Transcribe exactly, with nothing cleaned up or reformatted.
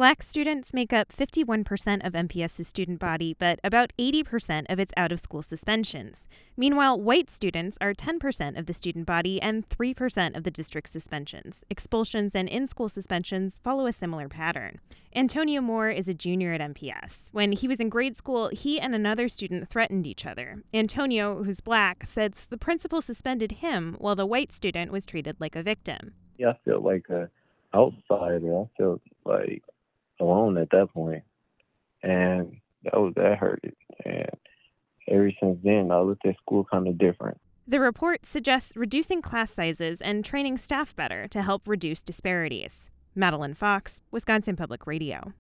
Black students make up fifty-one percent of MPS's student body, but about eighty percent of its out-of-school suspensions. Meanwhile, white students are ten percent of the student body and three percent of the district's suspensions. Expulsions and in-school suspensions follow a similar pattern. Antonio Moore is a junior at M P S. When he was in grade school, he and another student threatened each other. Antonio, who's black, says the principal suspended him while the white student was treated like a victim. Yeah, I felt like an outsider. I felt like alone at that point, and that was that hurted. And ever since then, I looked at school kind of different. The report suggests reducing class sizes and training staff better to help reduce disparities. Madeline Fox, Wisconsin Public Radio.